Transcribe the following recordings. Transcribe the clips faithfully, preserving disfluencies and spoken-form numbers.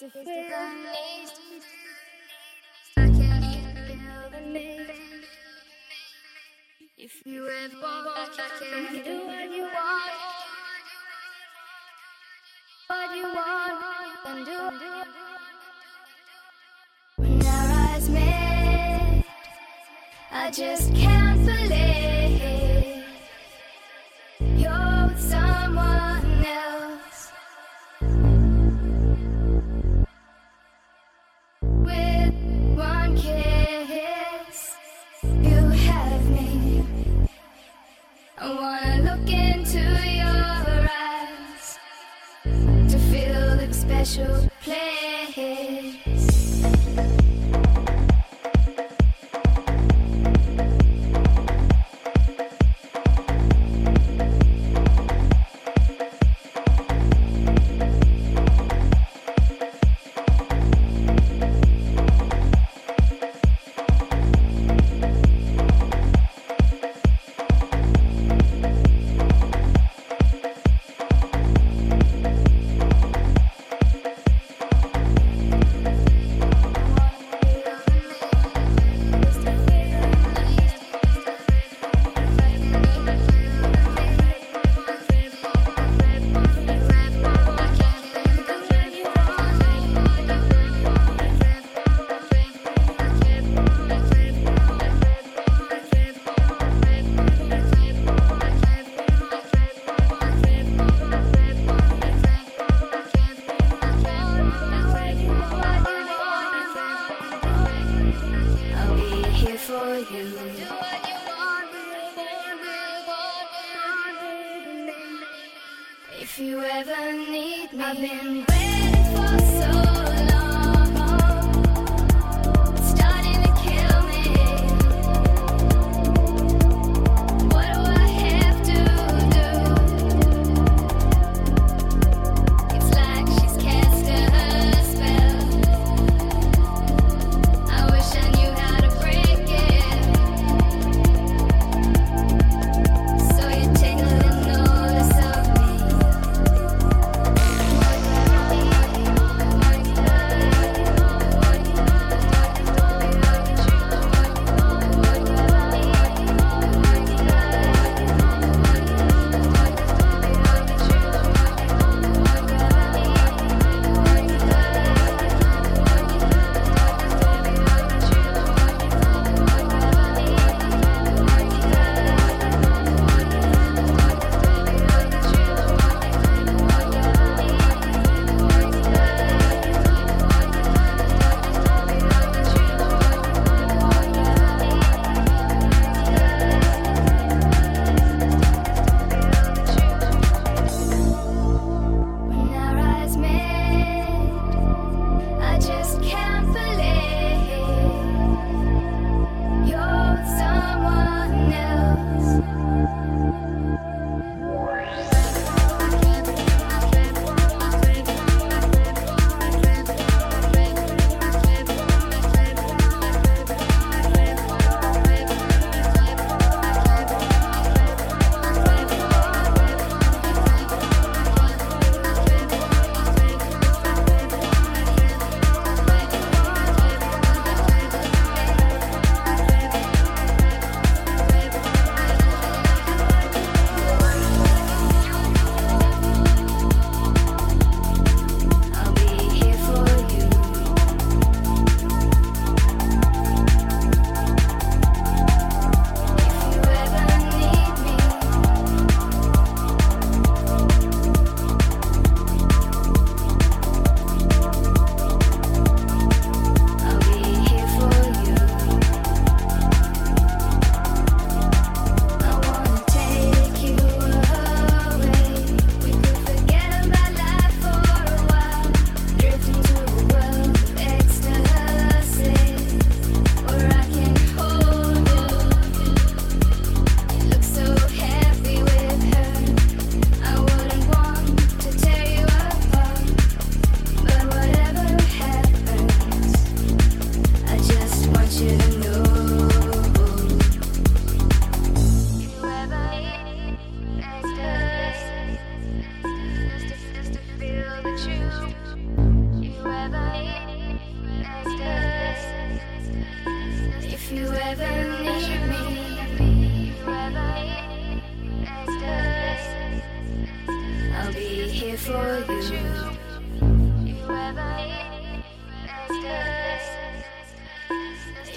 to feel the need. I can feel the need. If you ever walk, I can do what you want. What you want, and do. When our eyes met, I just can't believe you're with someone else. With one kiss, you have me. I wanna look into your eyes to feel the special place. If you ever need me, I've been waiting for so long. It's starting to kill me. What do I have to do? It's like she's cast a spell. I wish I knew how to break it. So you take a little notice of me. What do I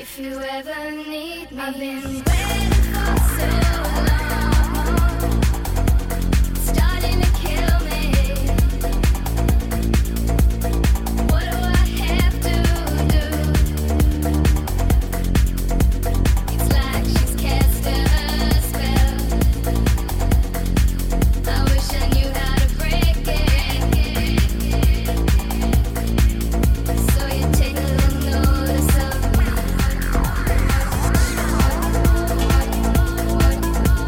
If you ever need me, I've been waiting for so long. It's starting to kill me. What do I have to do? It's like she's cast a spell. I wish I knew how to break it. So you take a little notice of me.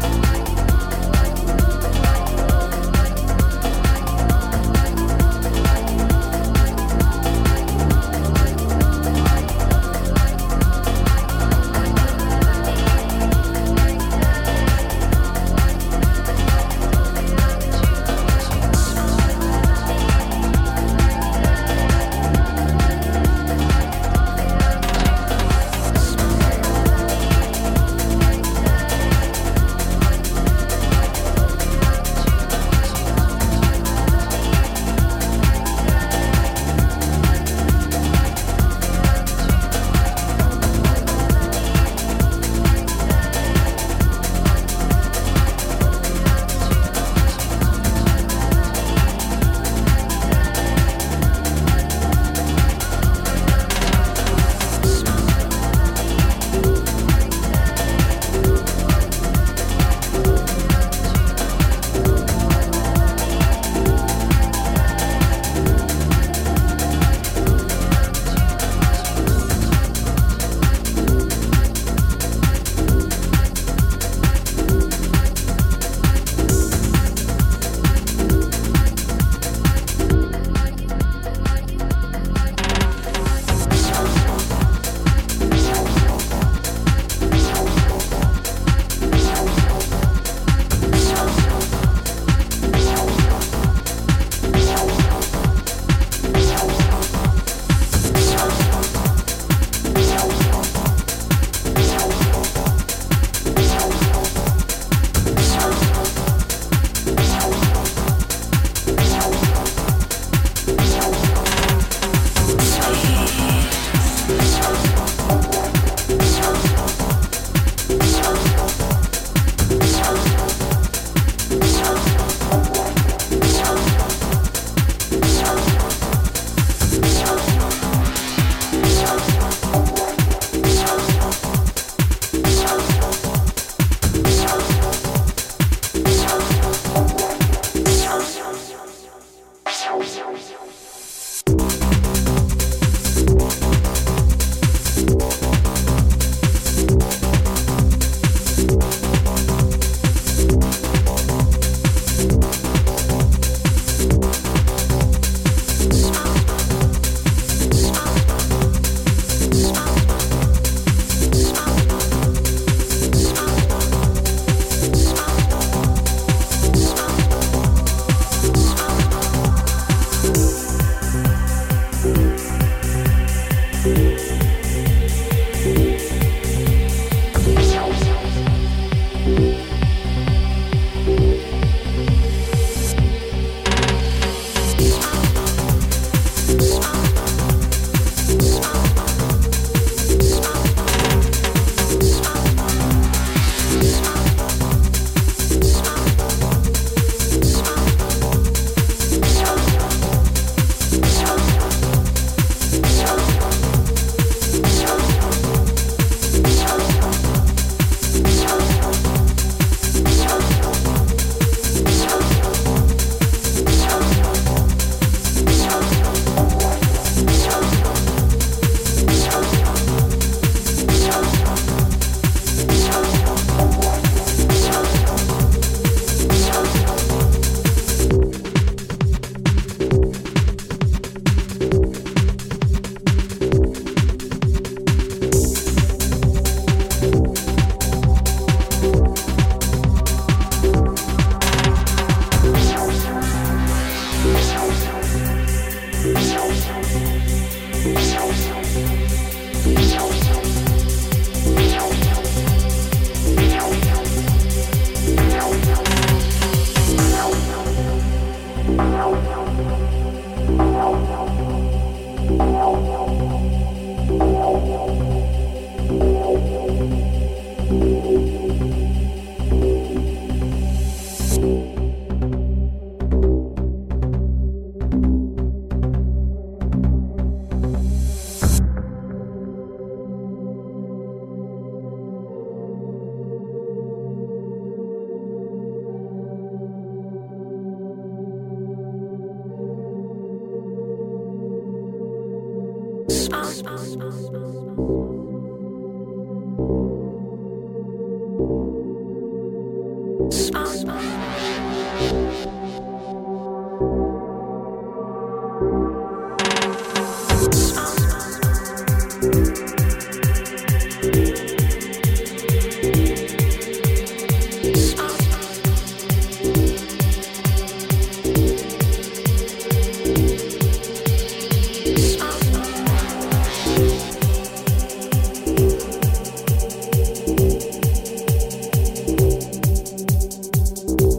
Thank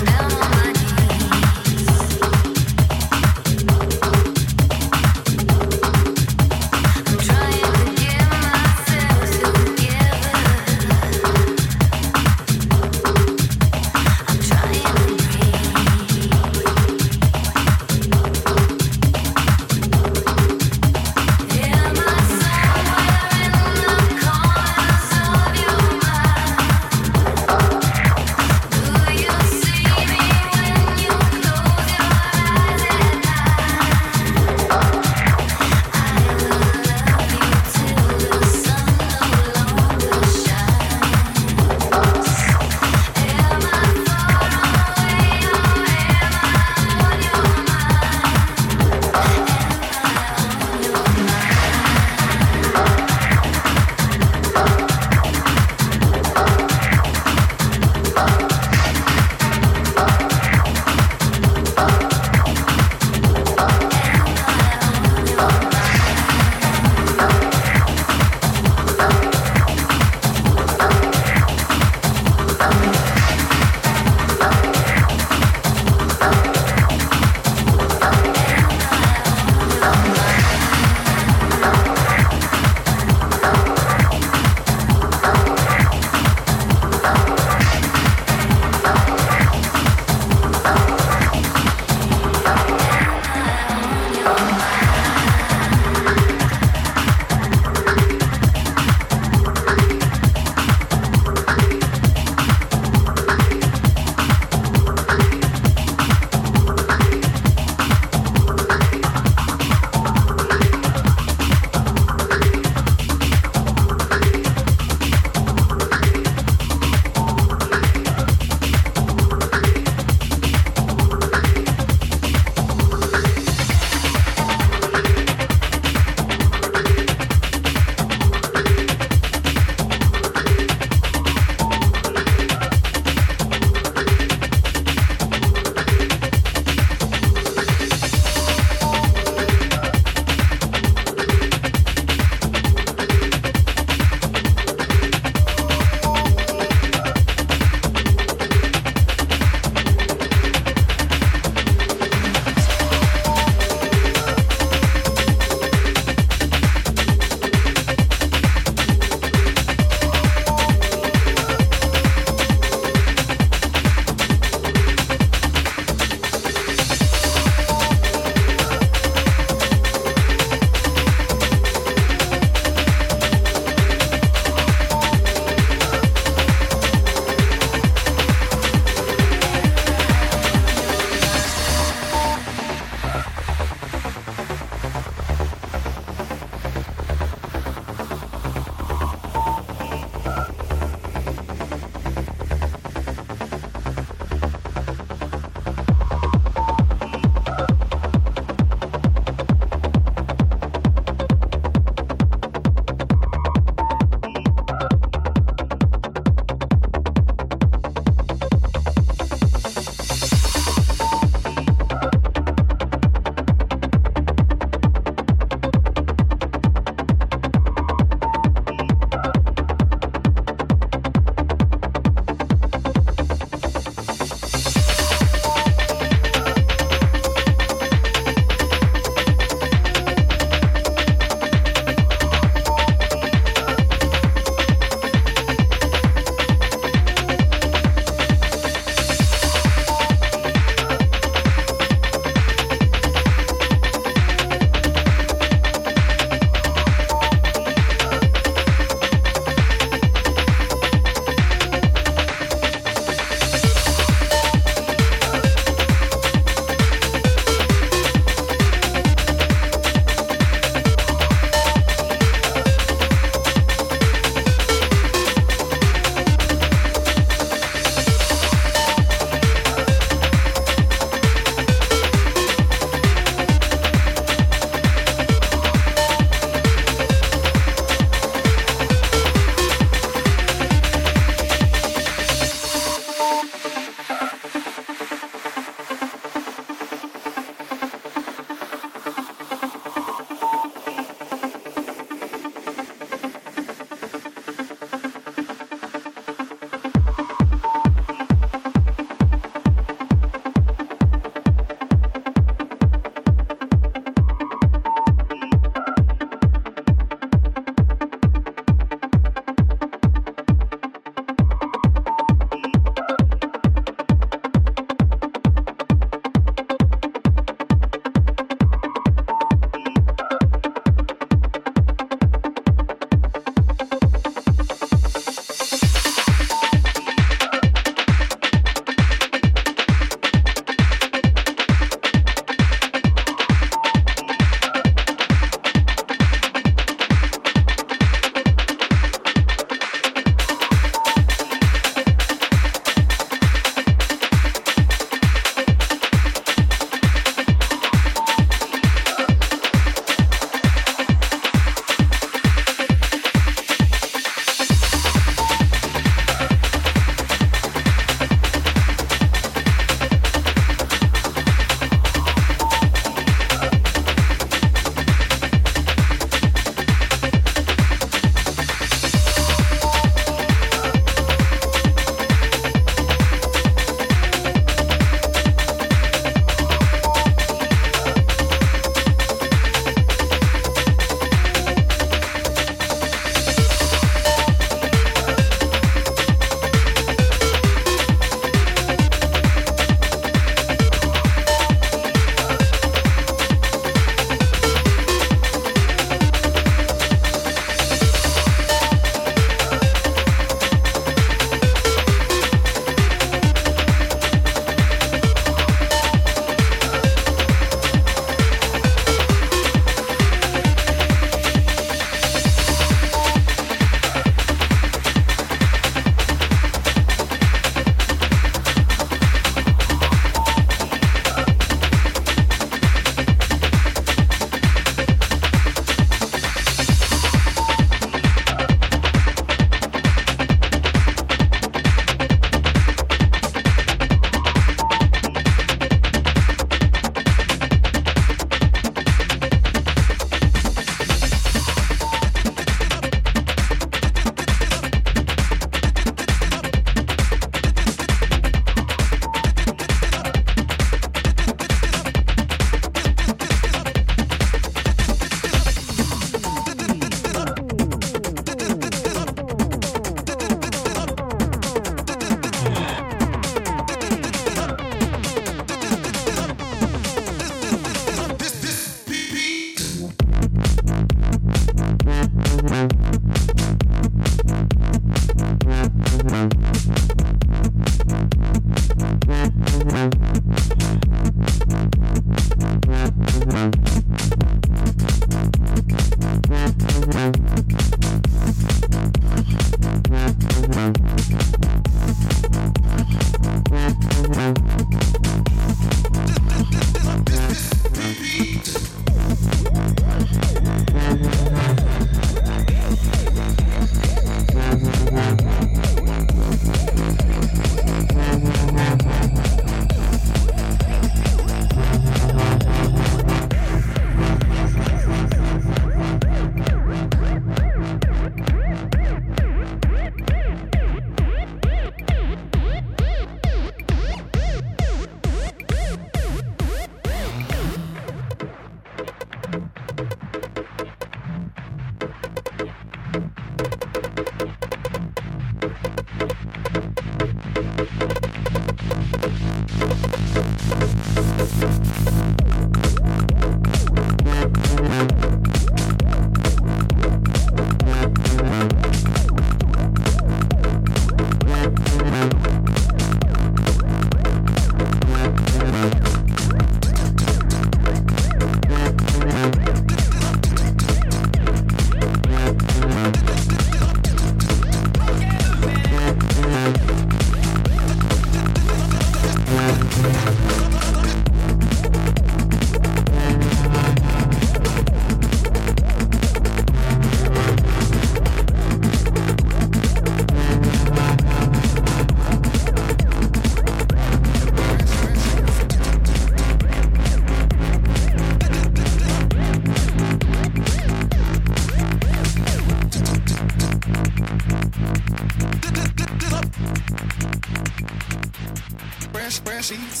Fresh, fresh sheets.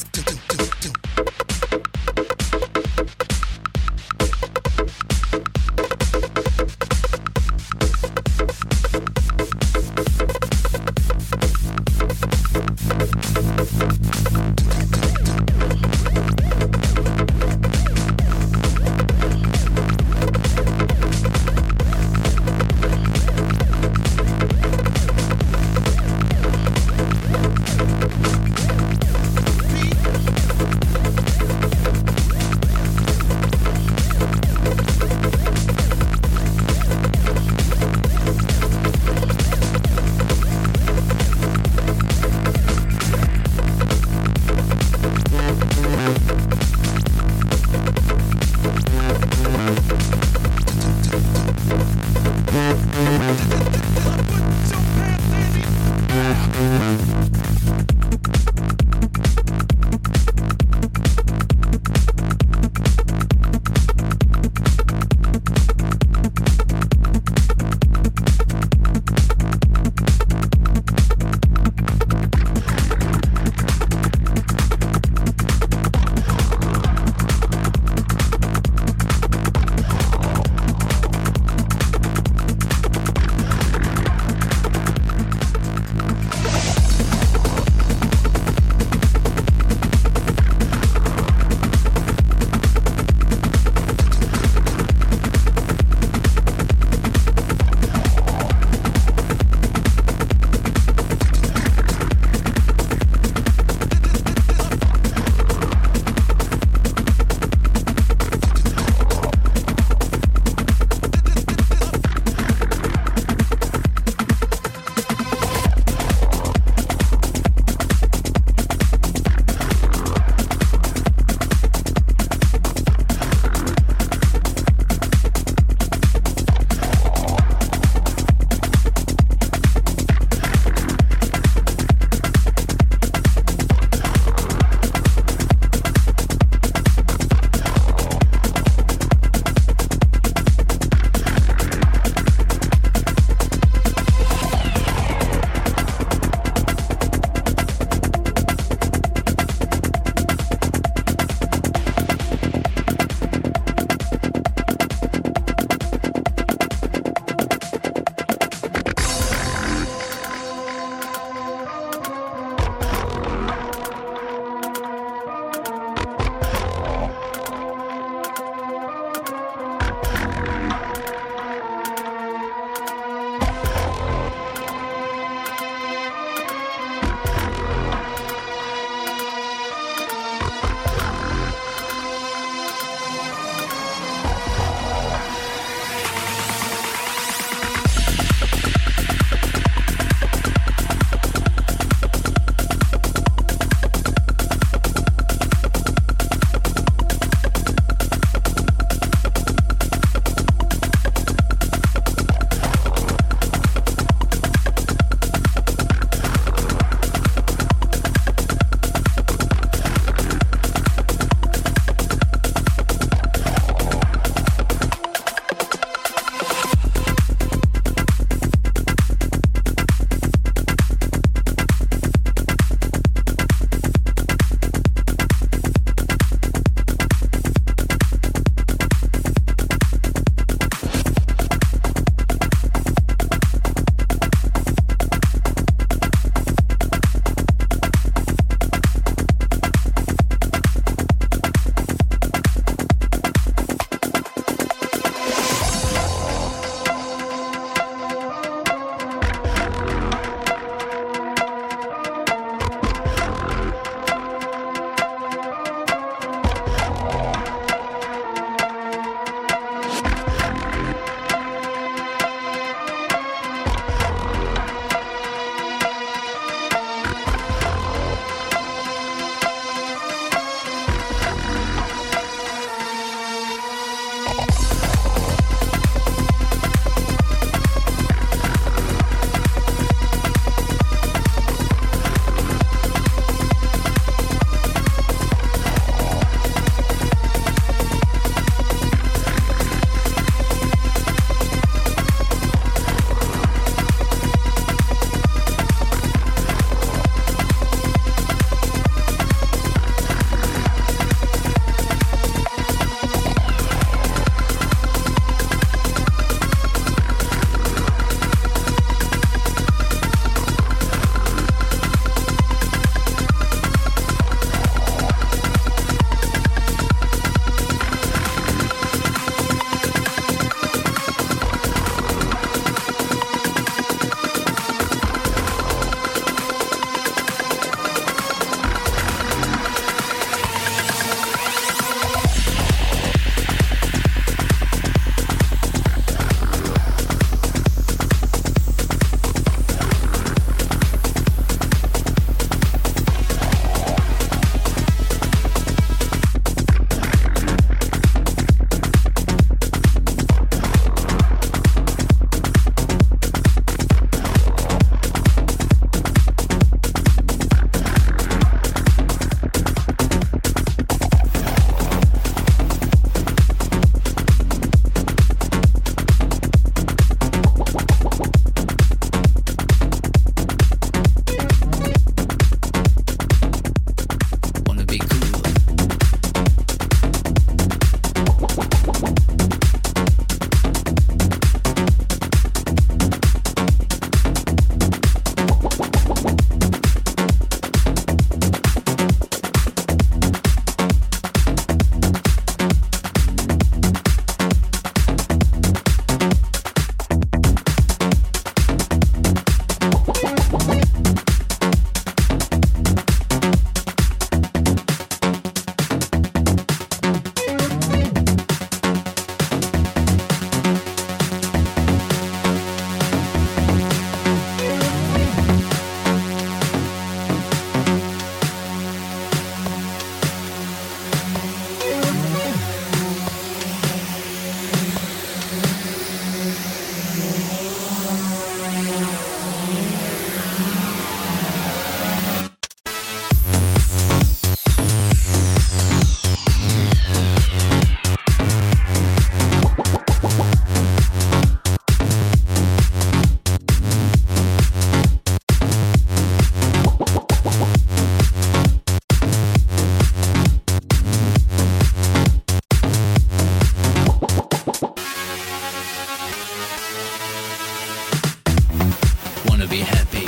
be happy.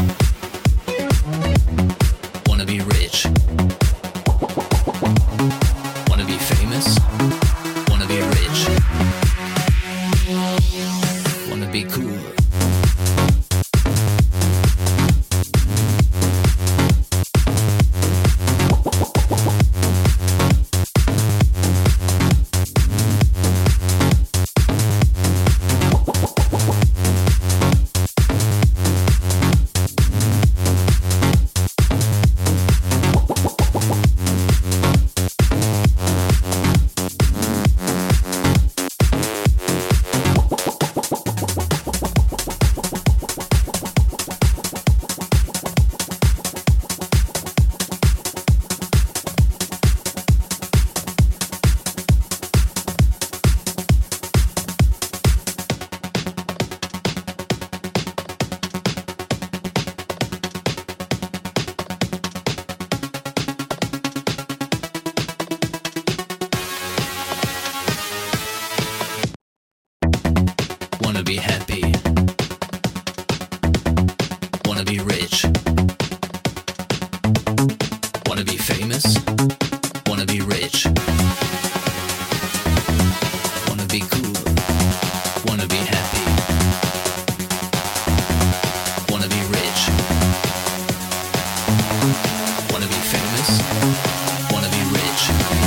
Wanna be rich. Wanna be famous. Wanna be rich. Wanna be cool. Wanna be happy. Wanna be rich. Wanna be famous. Wanna be rich. Wanna be cool. Wanna be happy. Wanna be rich. Wanna be famous. Wanna be rich.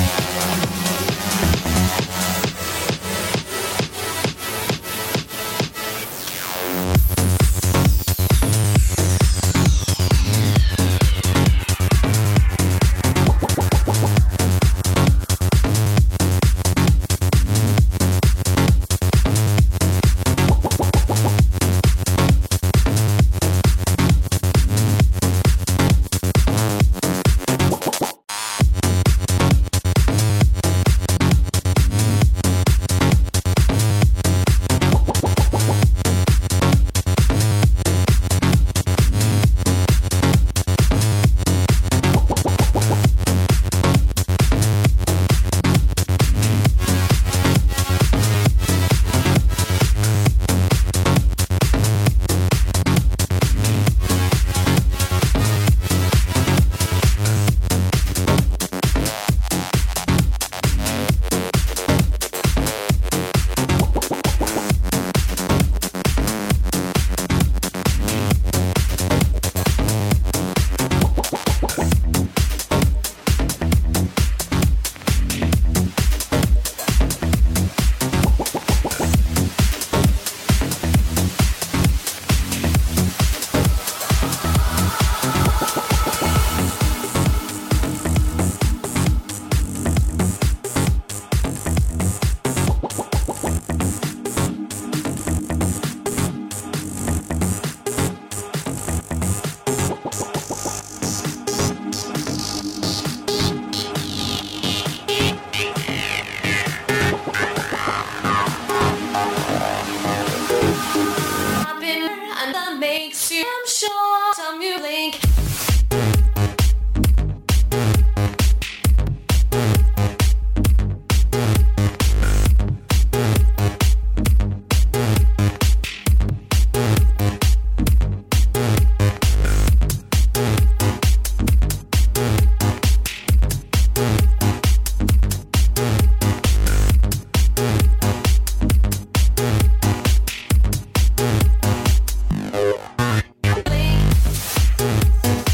And that makes you, I'm sure, some you link. Blink.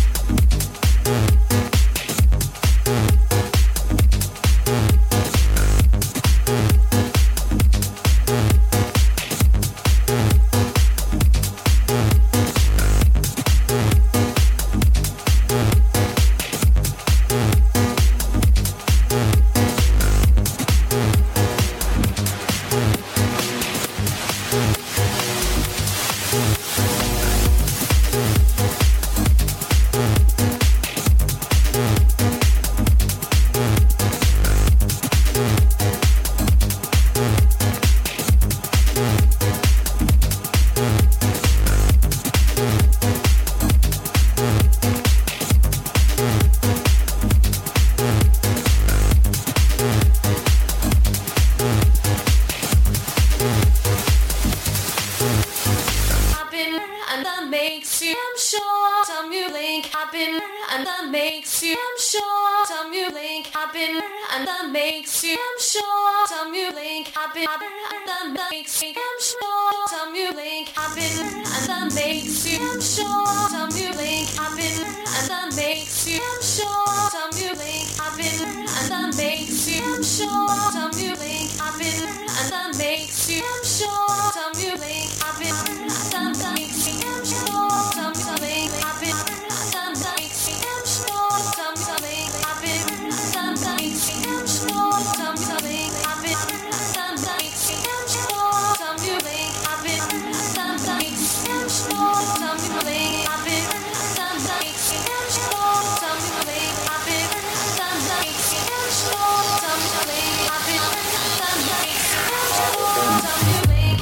and that makes you, I'm sure, some you link happen, and that makes you, I'm sure, some you link happen, and that makes you, I'm sure, some you link happen, and that makes you, I'm sure, some you link happen, and that makes you, I'm sure, some you link happen, and that makes you, I'm sure, some you link happen, and that makes you, I'm sure, some you link happen, and that makes you, I'm sure, some you link happen, and that makes you, I'm sure, some you link happen, and that makes you, I'm sure, some you link happen, and that makes you, I'm sure, some you link happen, and that makes you, I'm sure, some you link happen, and that makes you, I'm sure, some you link happen, and that makes you, I'm sure, some you link happen, and that makes you, I'm sure, some you link happen, and that makes you, I'm sure, some you link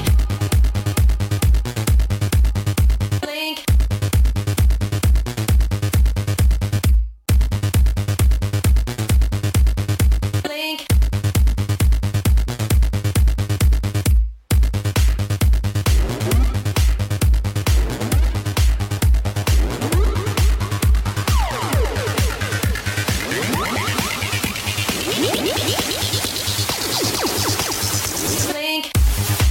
link link link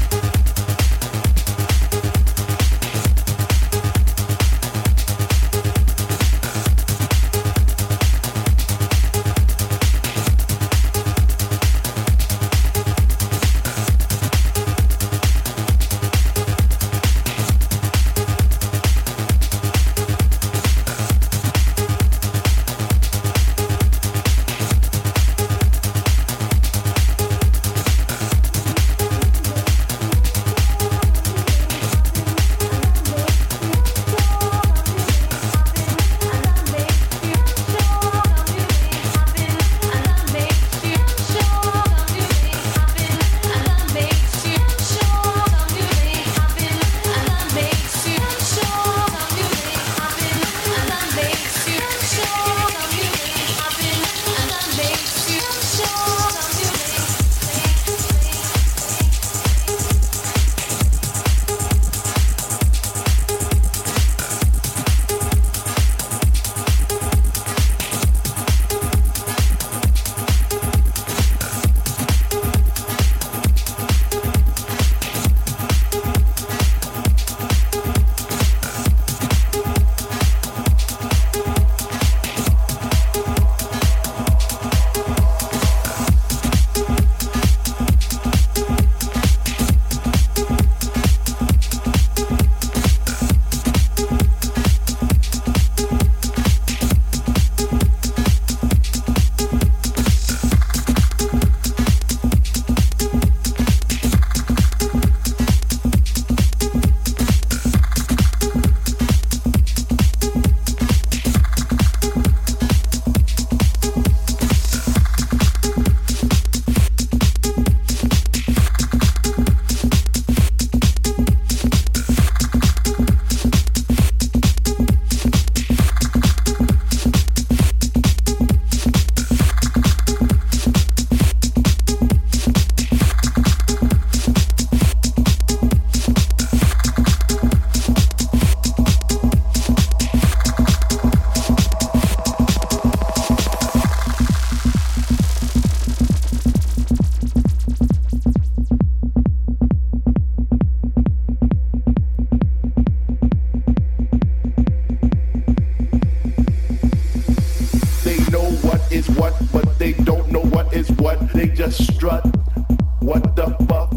strut. What the fuck?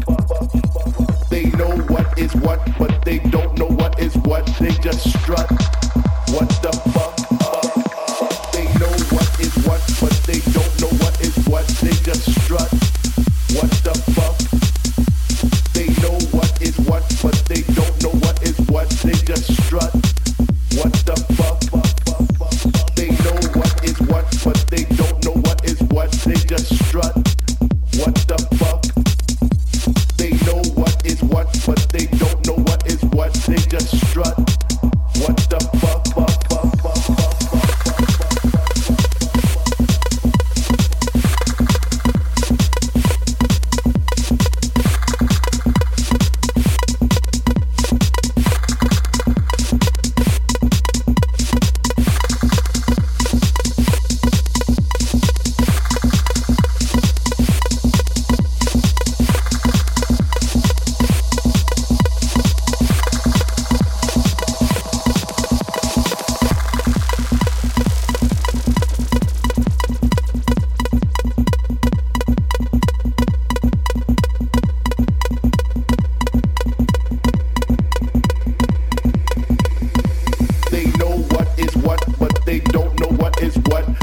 They know what is what, but they don't know what is what. They just strut. What the fuck? They know what is what, but they don't know what is what. They just strut. What the fuck? They know what is what, but they don't know what is what. They just strut. What the fuck? They know what is what, but they don't know what is what. They just strut. What the fuck? They know what is what, but they don't know what is what. They just strut. What the fuck?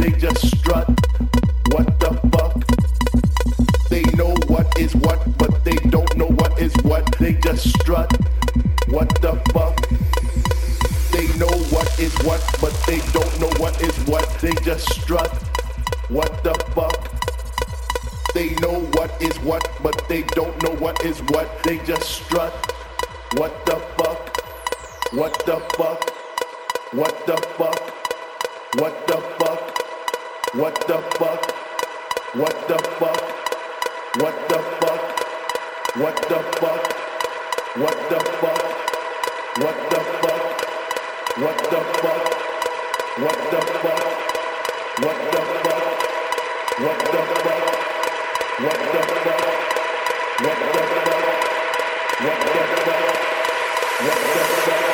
they just strut. What the fuck? They know what is what, but they don't know what is what, they just strut. What the fuck? They know what is what, but they don't know what is what, they just strut. What the fuck? They know what is what, but they don't know what is what, they just strut. What the fuck? What the fuck? What the fuck? What the fuck? What the fuck? What the fuck? What the fuck? What the fuck? What the fuck? What the fuck? What the fuck? What the fuck? What the fuck? What the fuck? What the fuck? What the fuck? What the fuck? What the fuck?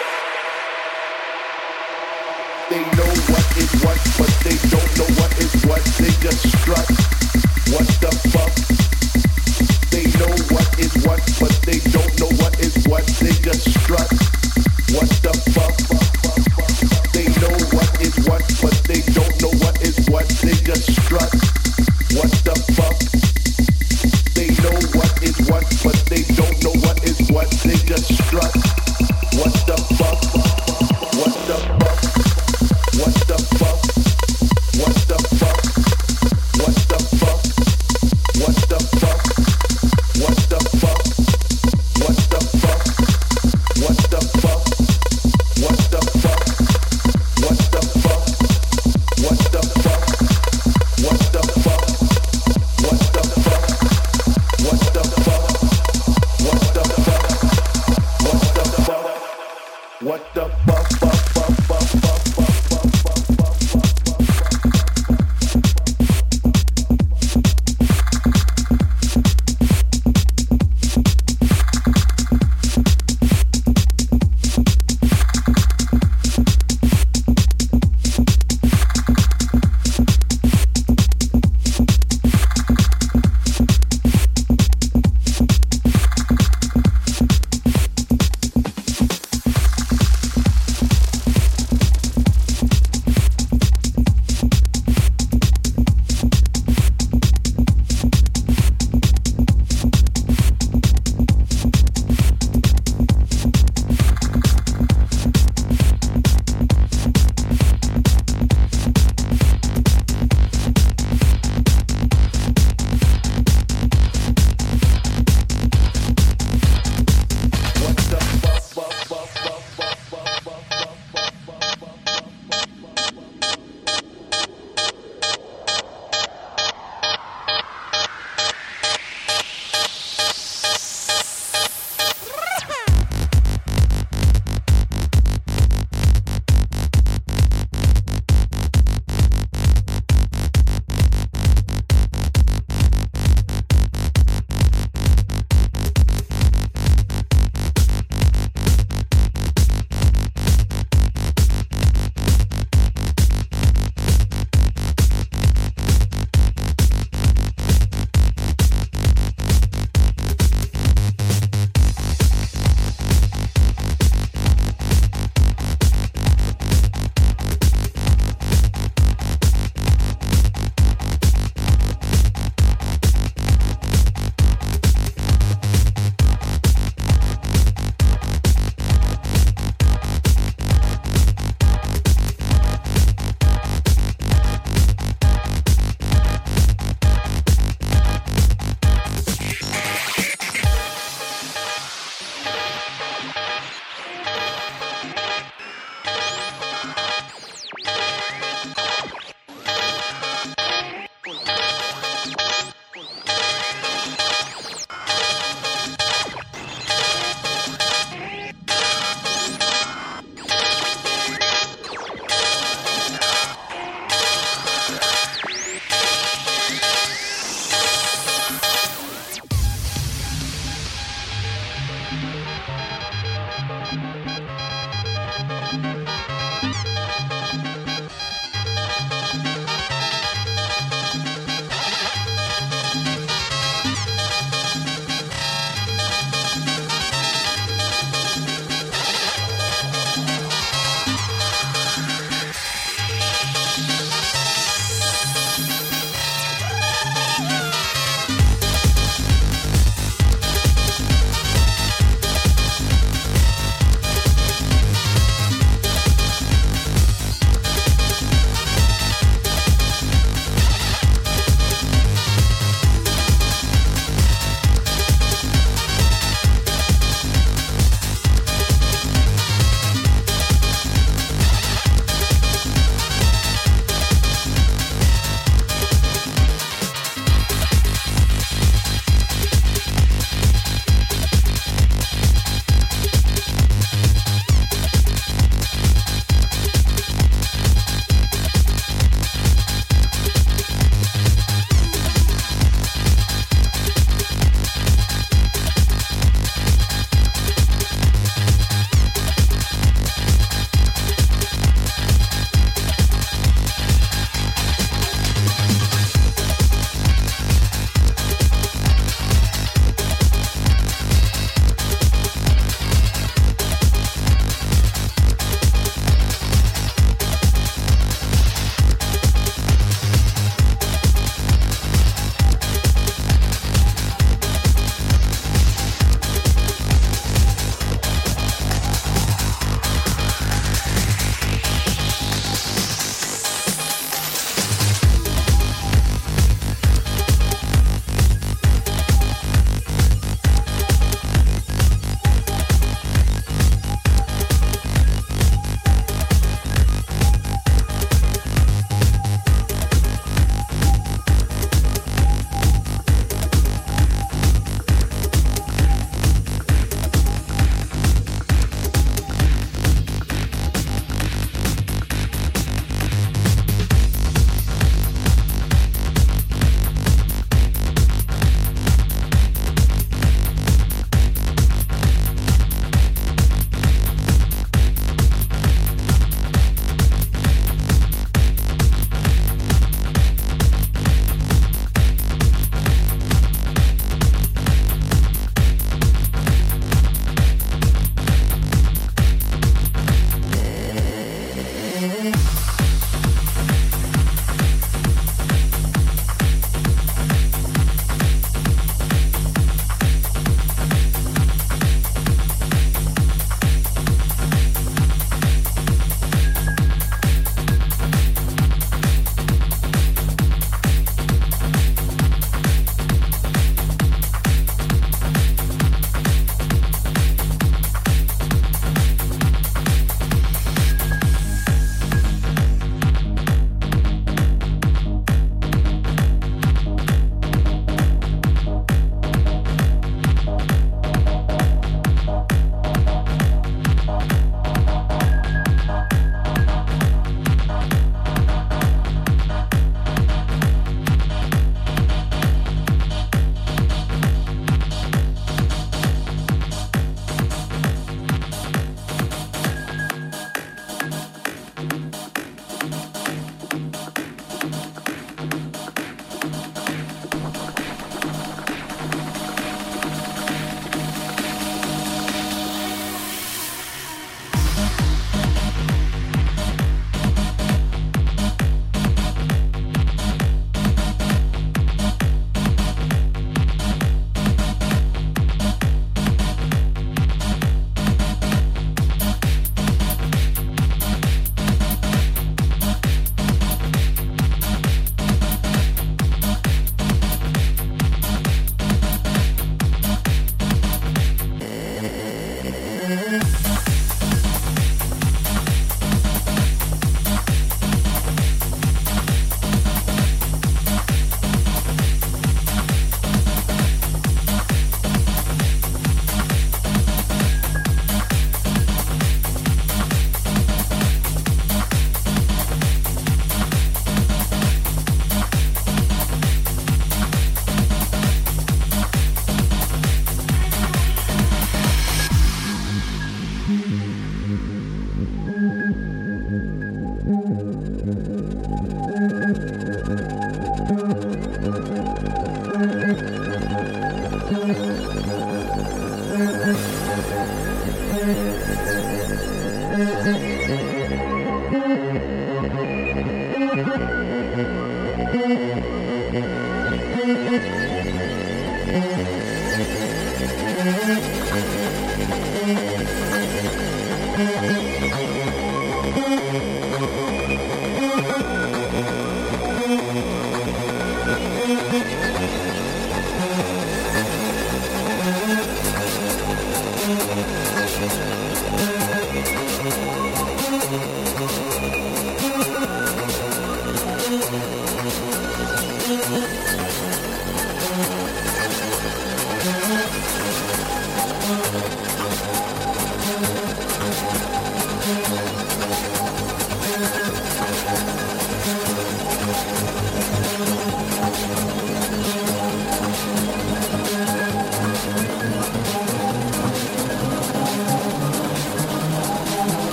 They know what is what, but they don't know what is what, they just strut. What the fuck? They know what is what, but they don't know what is what, they just strut. What the fuck? They know what is what, but they don't know what is what, they just strut. What the fuck? They know what is what, but they don't know what is what, they just strut. What the fuck? What the fuck? What the fuck? What the fuck? What the fuck? What the fuck? What the fuck? What the fuck? What the fuck? What the fuck? What the fuck? What the fuck? What the fuck? What the fuck? What the fuck? What the fuck? What the fuck? What the fuck? Fuck fuck fuck fuck fuck fuck fuck fuck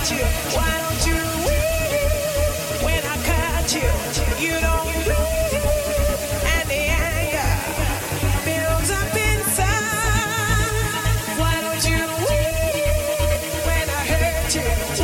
hurt you? Why don't you weep when I cut you? You don't breathe, and the anger builds up inside. Why don't you weep when I hurt you?